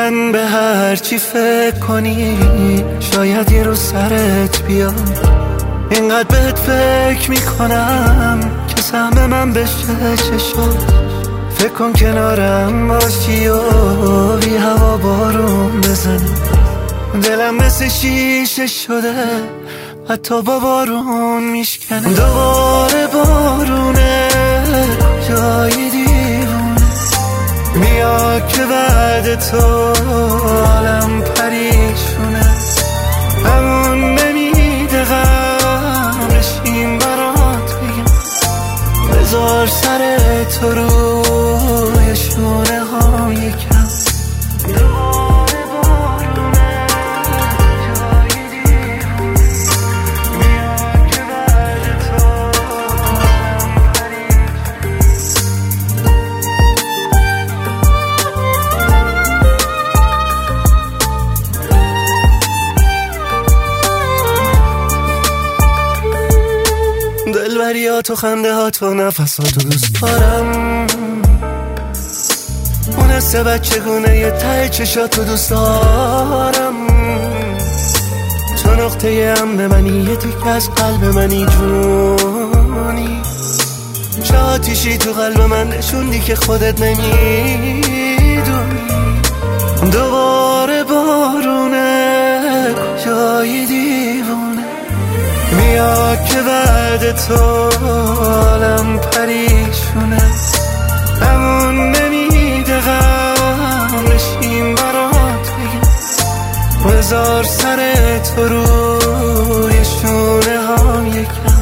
من به هر چی فکر کنی شاید یه روز سرت بیاد. اینقدر بهت فکر میکنم که سهم من بشه چشم. فکر کن کنارم باشی و بی هوا بارون بزنی. دلم مثل شیشه شده حتی با بارون میشکنه. دوباره بارونه جای دیوونه میاد که بعد تو عالم پریشونه. همون نمیده غم بشیم برات بگم. بذار سر تو روی شونه ها یکم. دلبریات و خنده هات و نفساتو دوست دارم. اون حس بچگونه یه ته چشاتو دوست دارم. تو نقطه امن منی، یه تیکه از قلب منی جونی. چه آتیشی تو قلب من نشوندی که خودت نمیدونی. دوباره بارونه جای دیوونه میاد که بعد تو عالم پریشونه. همون نمیده غم بشیم برات بگم. بذار سر تو روی شونه ها یکم.